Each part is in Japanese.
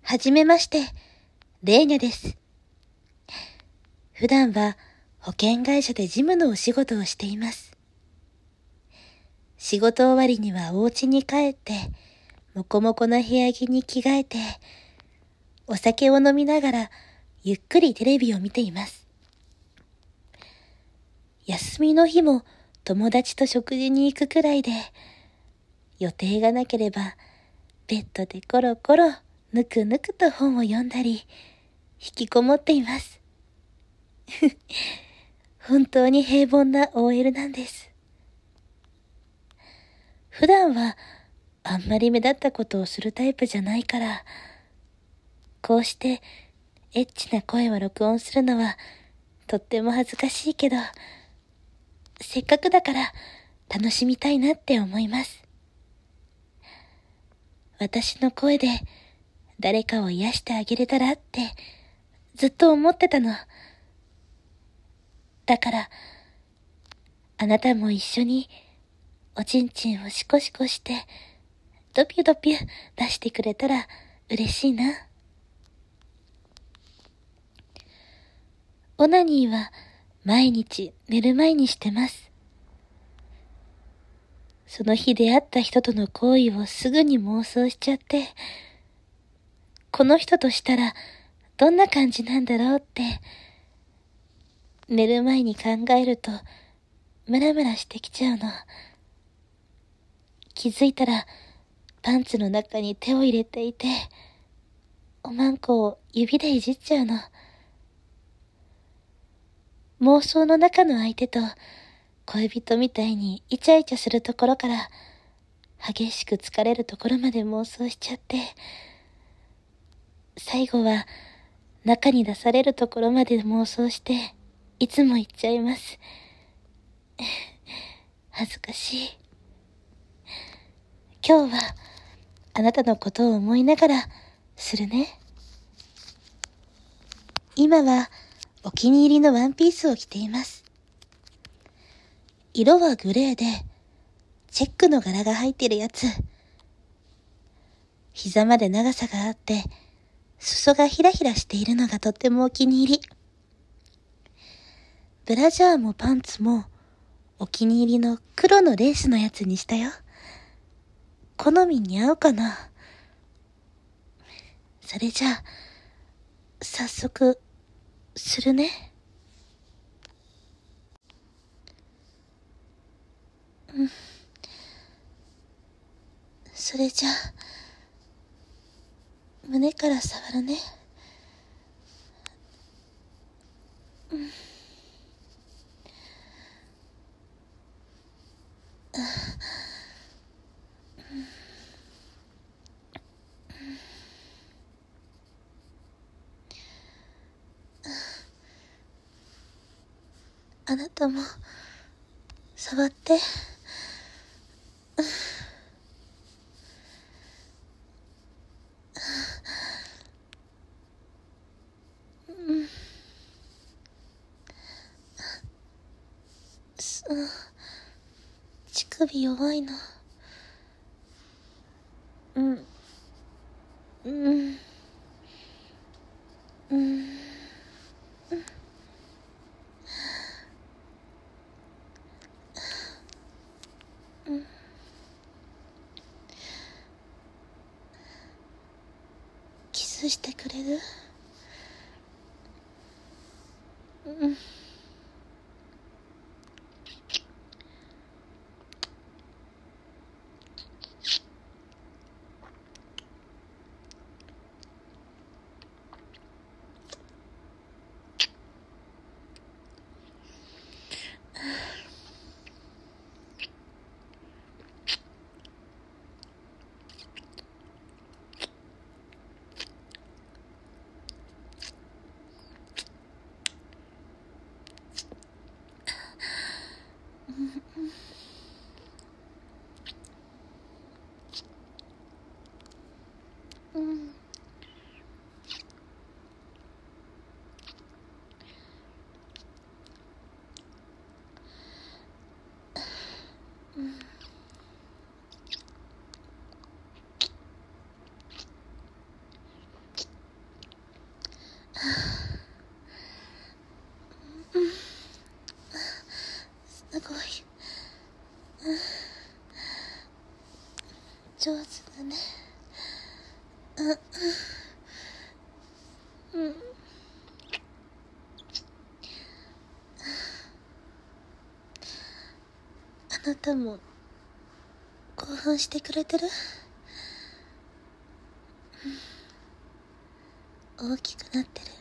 はじめまして、レーニャです。普段は保険会社で事務のお仕事をしています。仕事終わりにはお家に帰って、もこもこの部屋着に着替えて、お酒を飲みながらゆっくりテレビを見ています。休みの日も友達と食事に行くくらいで、予定がなければベッドでコロコロぬくぬくと本を読んだり、引きこもっています。本当に平凡な OL なんです。普段はあんまり目立ったことをするタイプじゃないから、こうしてエッチな声を録音するのはとっても恥ずかしいけど、せっかくだから楽しみたいなって思います。私の声で誰かを癒してあげれたらってずっと思ってたの。だから、あなたも一緒におちんちんをシコシコしてドピュドピュ出してくれたら嬉しいな。オナニーは毎日寝る前にしてます。その日出会った人との行為をすぐに妄想しちゃって、この人としたらどんな感じなんだろうって、寝る前に考えるとムラムラしてきちゃうの。気づいたらパンツの中に手を入れていて、おまんこを指でいじっちゃうの。妄想の中の相手と恋人みたいにイチャイチャするところから激しく疲れるところまで妄想しちゃって、最後は中に出されるところまで妄想していつも言っちゃいます。恥ずかしい。今日はあなたのことを思いながらするね。今はお気に入りのワンピースを着ています。色はグレーでチェックの柄が入ってるやつ。膝まで長さがあって裾がひらひらしているのがとってもお気に入り。ブラジャーもパンツもお気に入りの黒のレースのやつにしたよ。好みに合うかな。それじゃあ早速するね。それじゃあ胸から触るね。あなたも触って。乳首弱いな。キスしてくれる？ うん。あなたも興奮してくれてる？大きくなってる。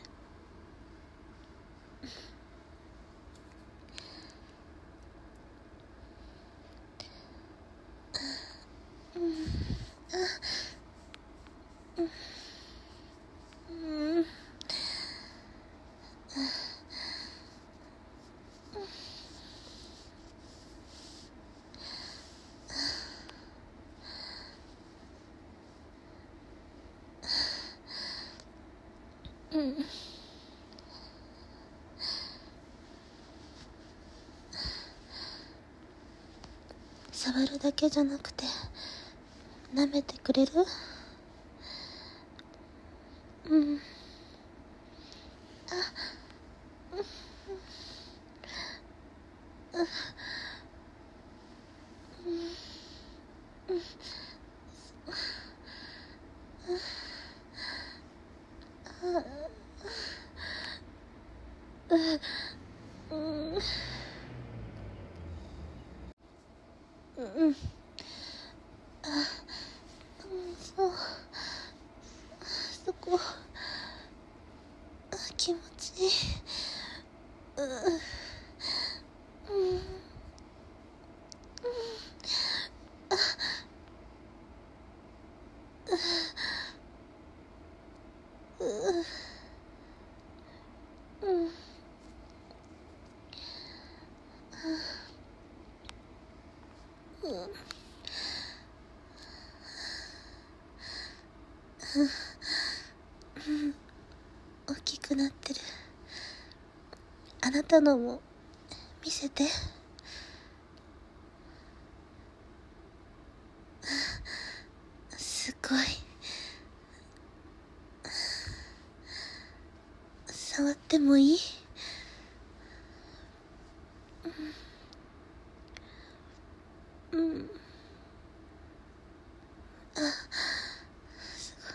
触るだけじゃなくて舐めてくれる？うん。そう、そこ気持ちいい。大きくなってる。あなたのも見せて。すごい。触ってもいい？うん。す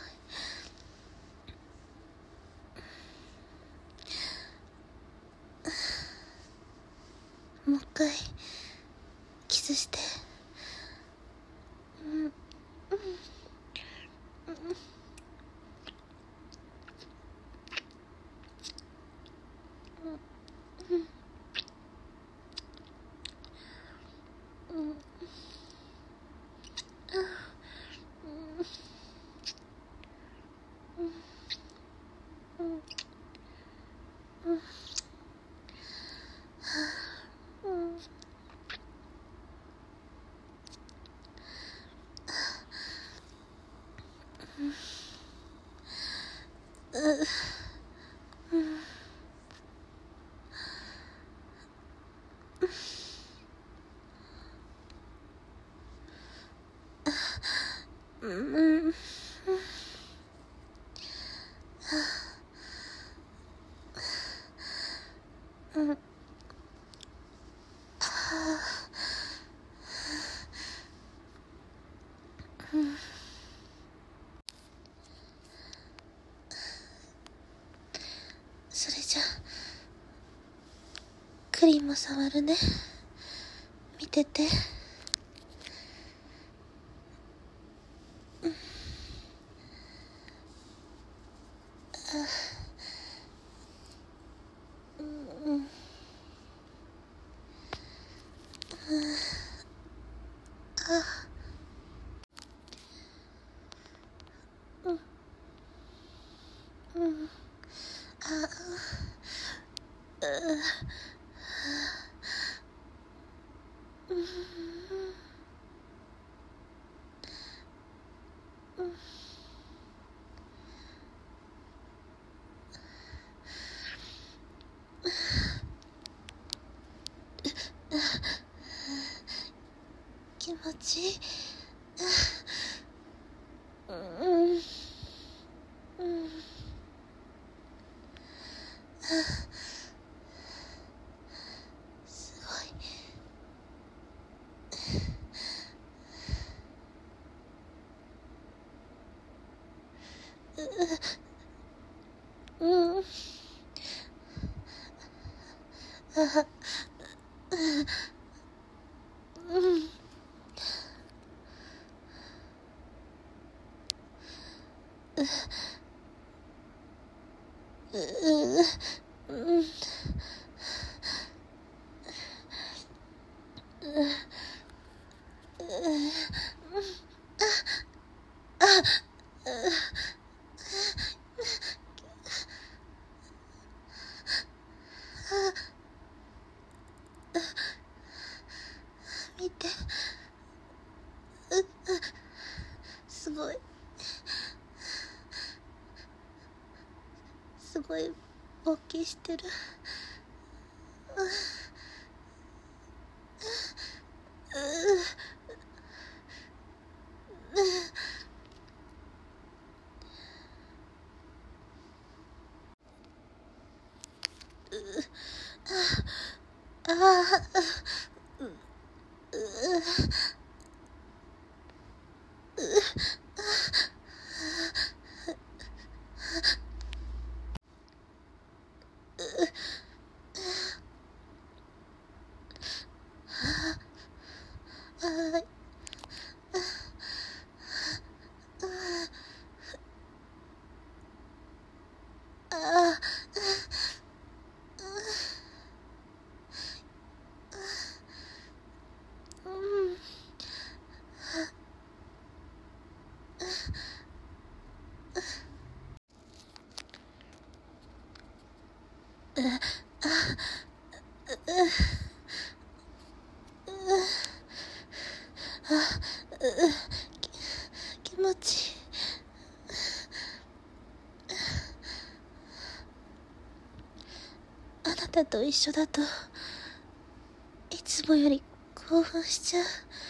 ごい。もう一回キスして。それじゃクリも触るね。見てて。気持ちいい。すごい。 うん。うん。うん。見て。すごい。すごい勃起してる。ああ。はい。ああ。うん。気持ちいい。あなたと一緒だといつもより興奮しちゃう。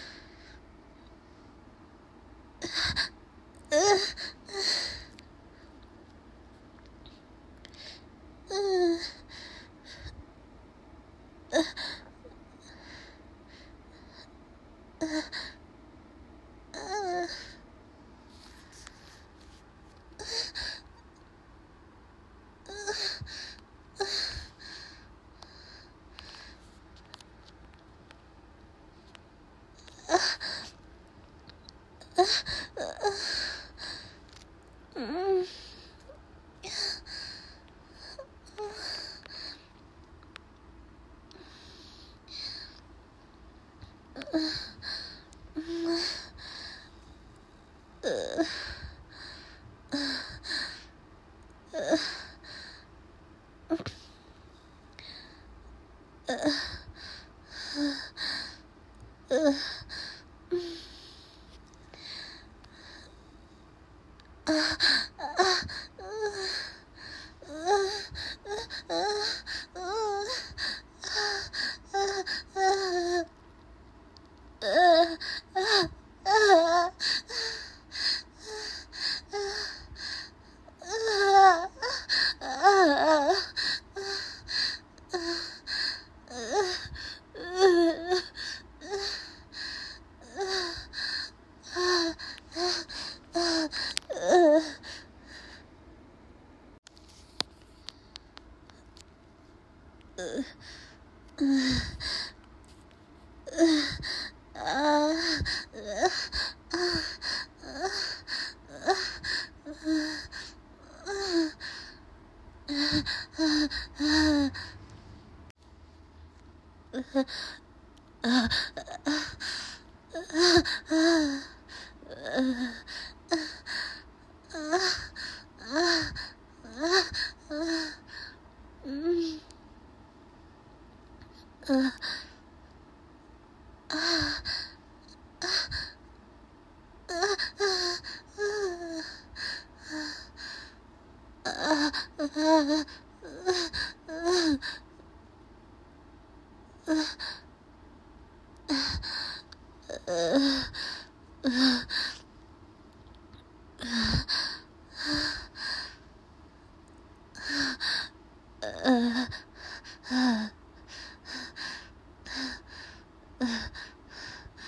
うん。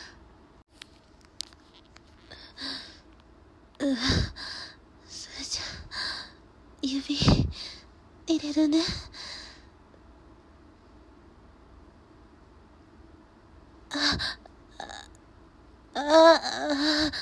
それじゃ指入れるね。ああ、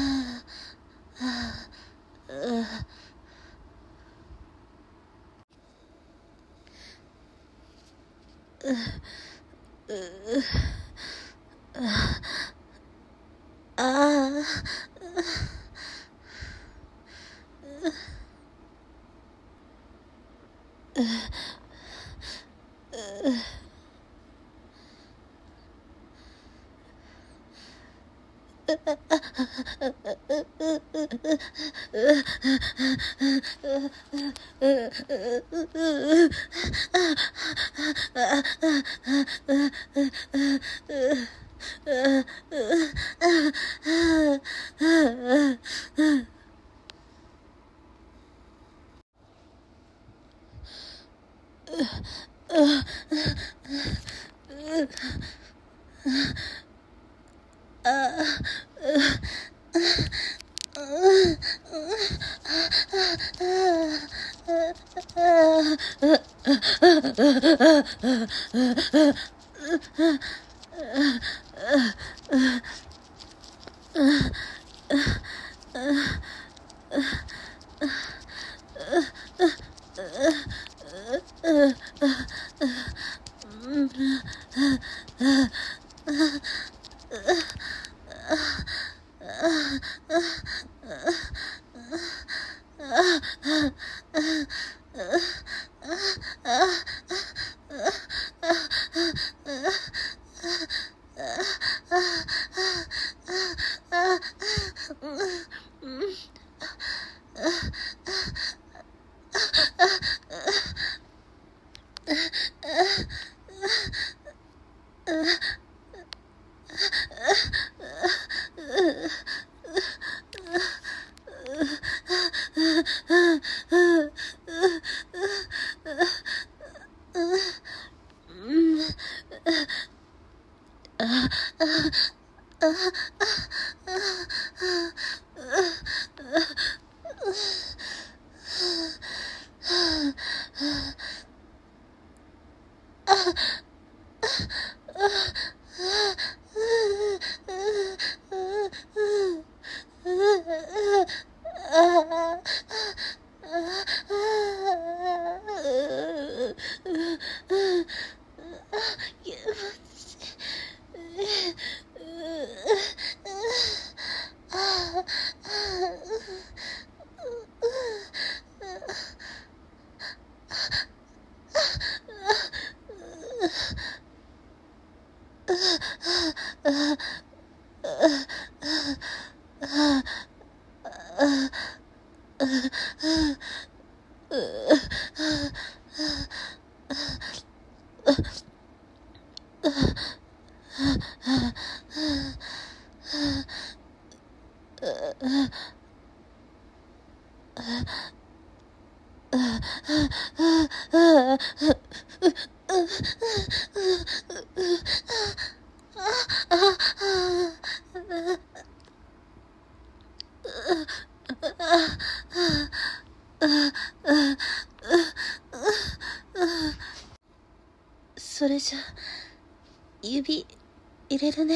それじゃ、指入れるね。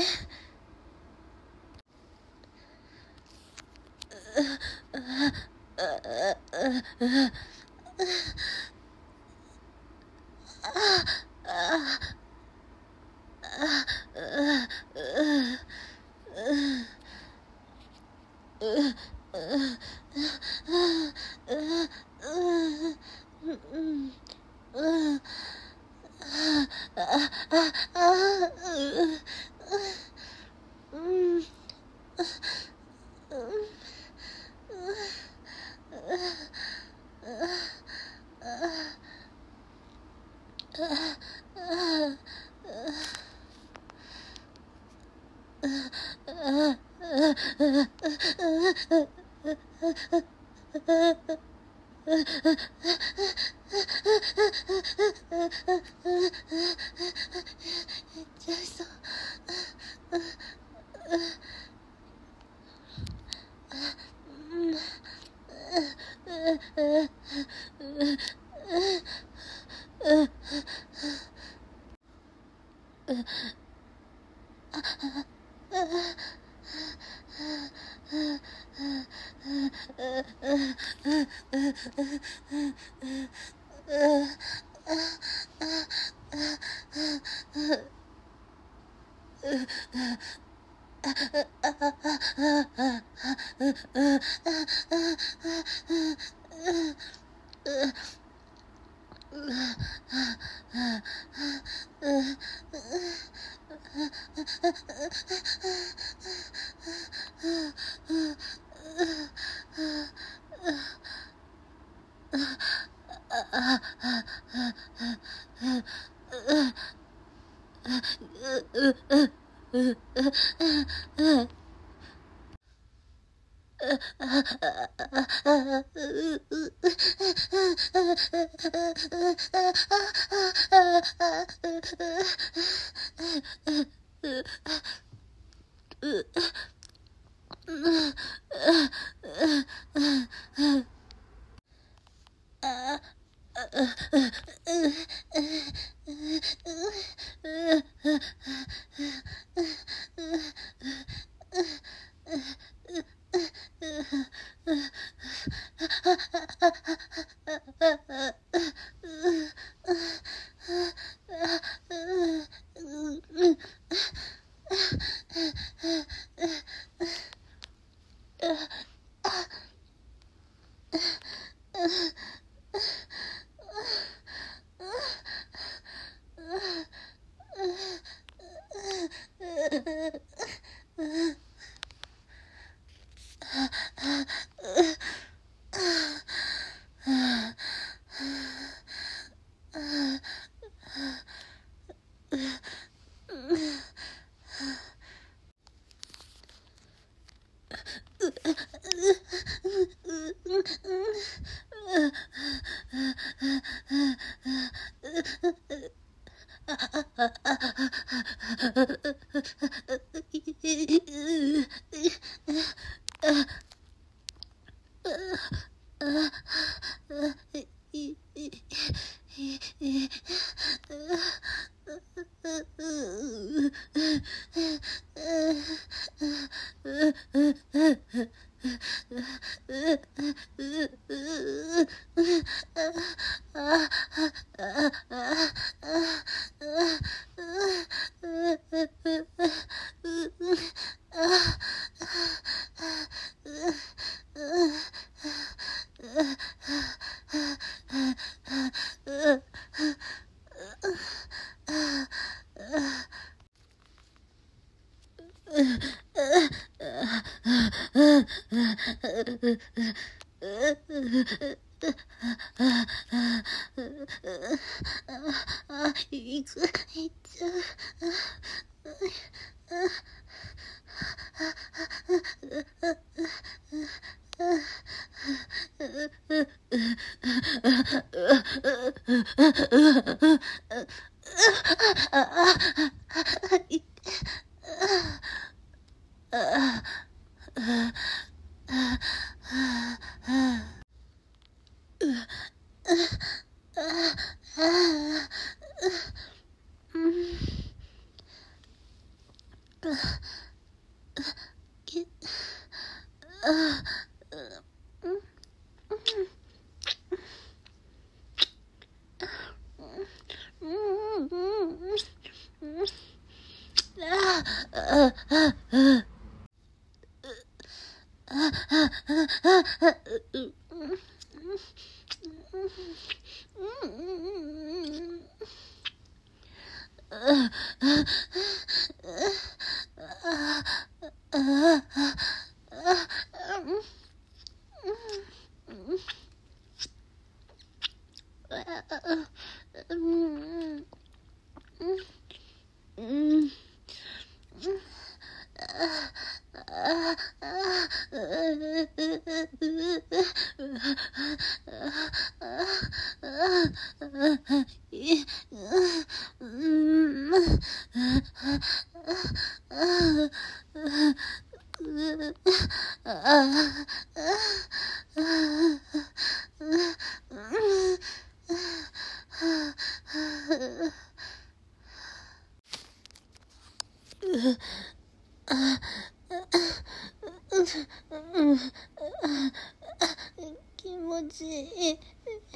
持ちいい。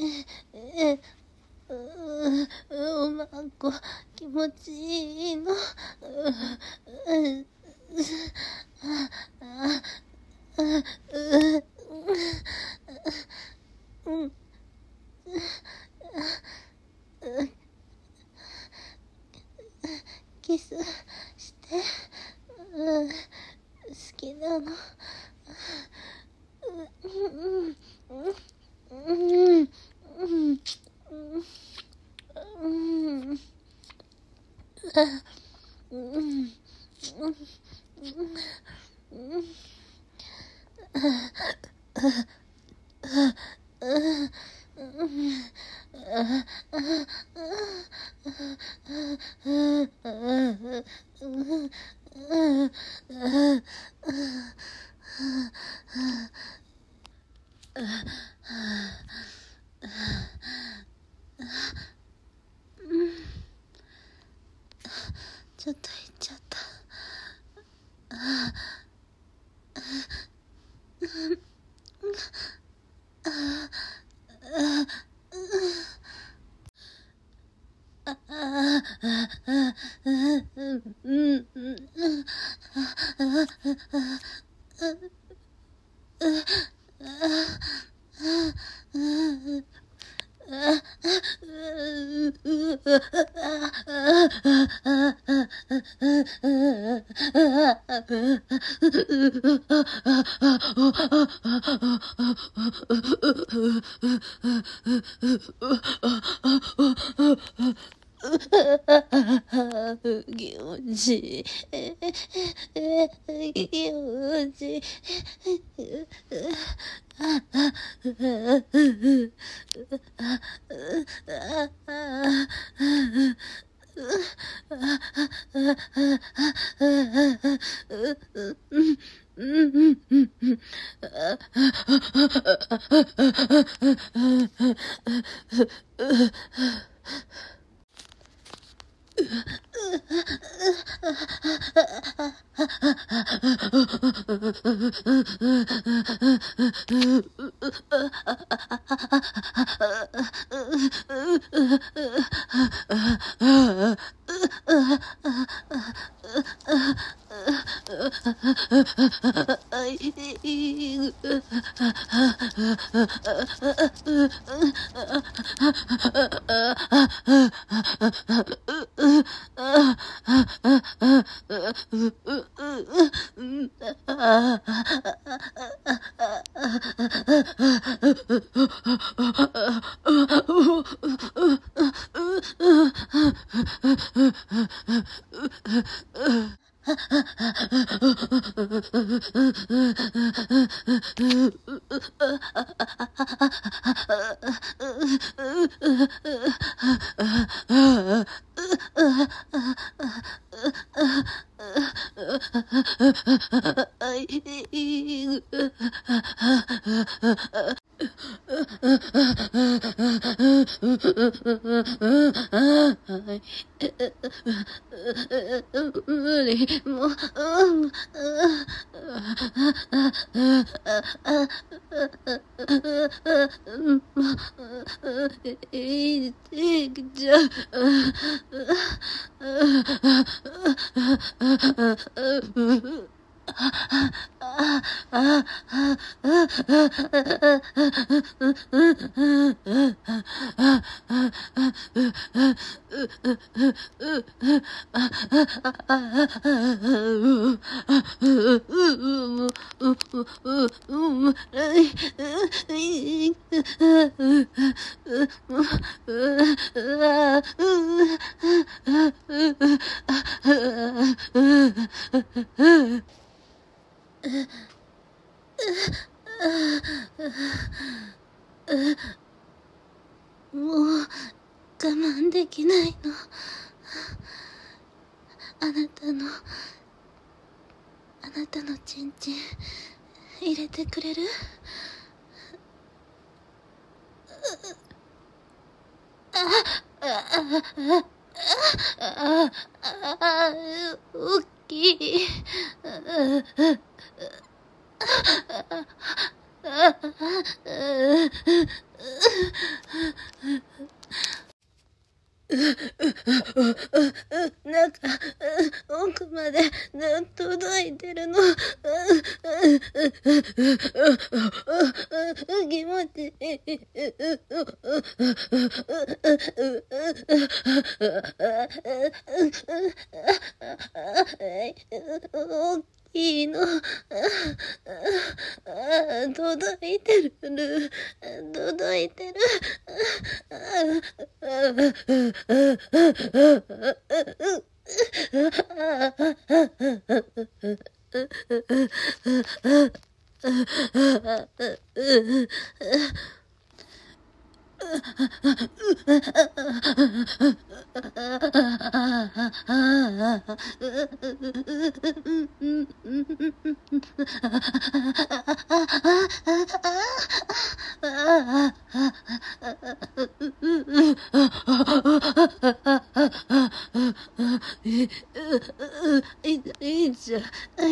おまんこ気持ちいいの。キスして、好きなの。ちょっと行っちゃった。気持ちいい。気持ちいい。無理、もう、いいじゃん。もう我慢できないの。あなたのチンチン入れてくれる？大きい。 なんか、奥まで届いてるの。気持ちいい。大きいの。届いてる。届いてる。いいじゃん。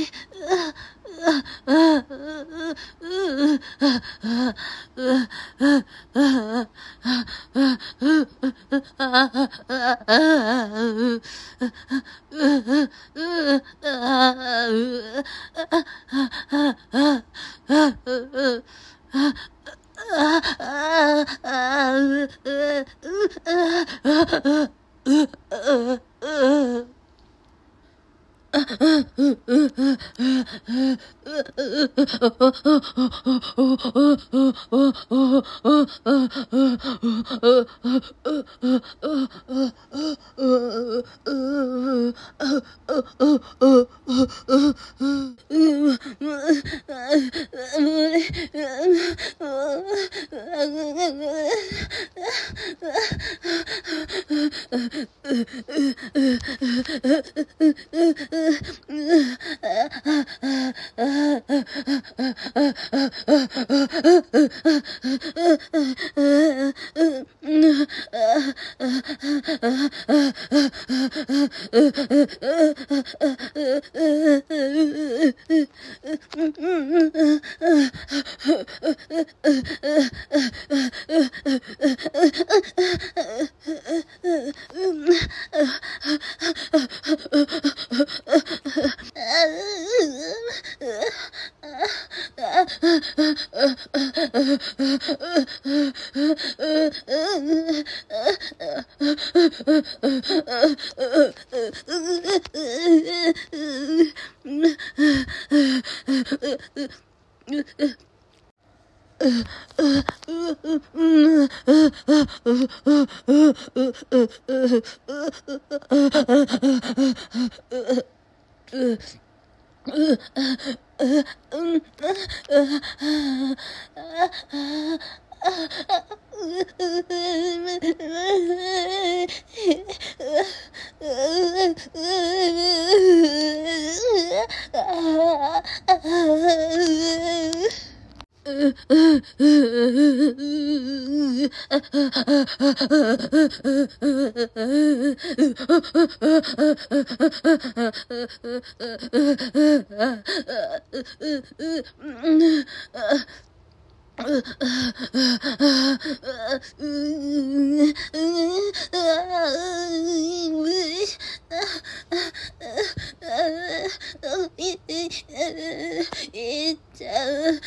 いっちゃう。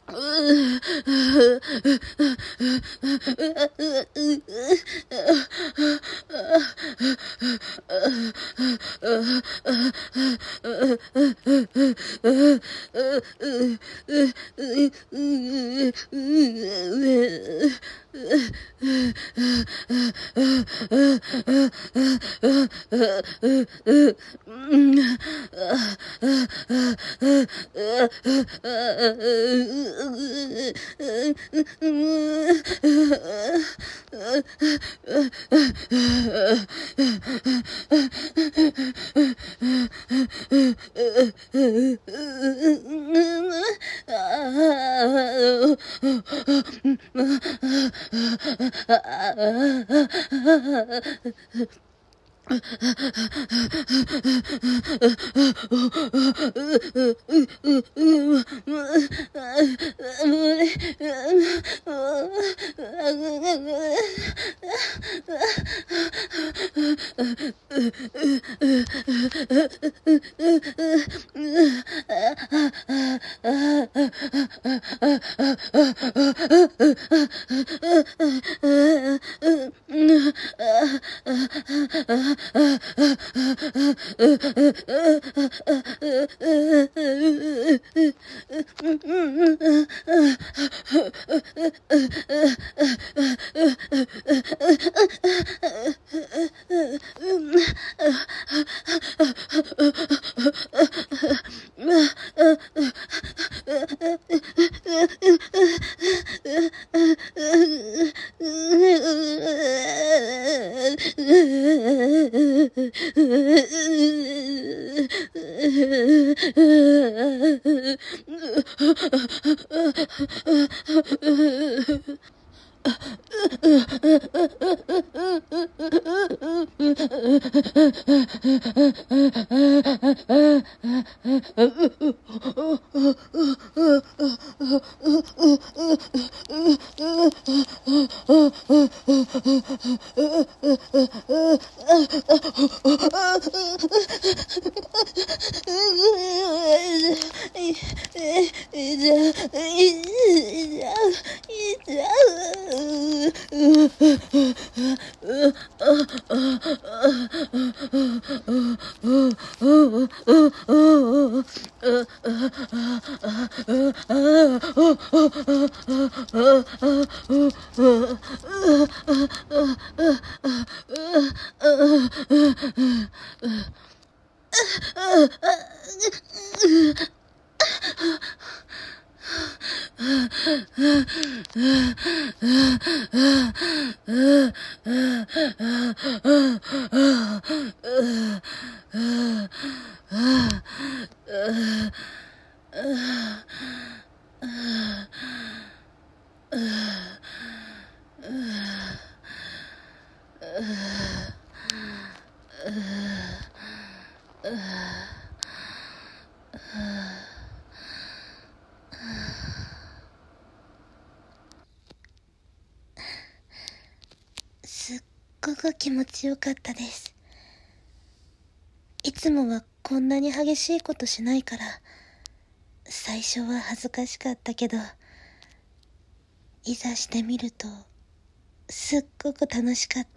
すっごく気持ちよかったです。いつもはこんなに激しいことしないから、最初は恥ずかしかったけど、いざしてみると、すっごく楽しかった。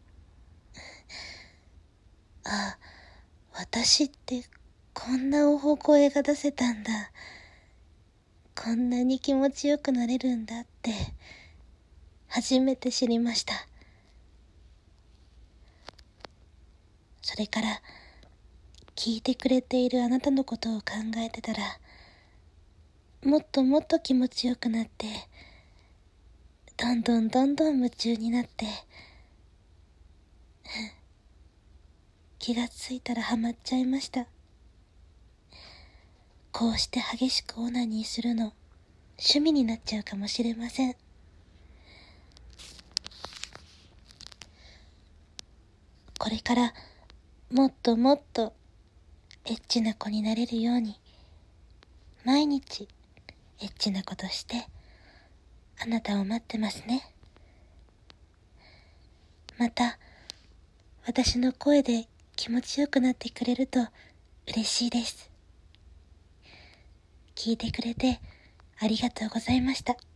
あ、私ってこんな大声が出せたんだ。こんなに気持ちよくなれるんだって、初めて知りました。それから、聞いてくれているあなたのことを考えてたら、もっともっと気持ちよくなって、どんどん夢中になって、気がついたらハマっちゃいました。こうして激しくオナニーするの、趣味になっちゃうかもしれません。これから、もっともっと、エッチな子になれるように、毎日、エッチなことして、あなたを待ってますね。また、私の声で気持ちよくなってくれると嬉しいです。聞いてくれてありがとうございました。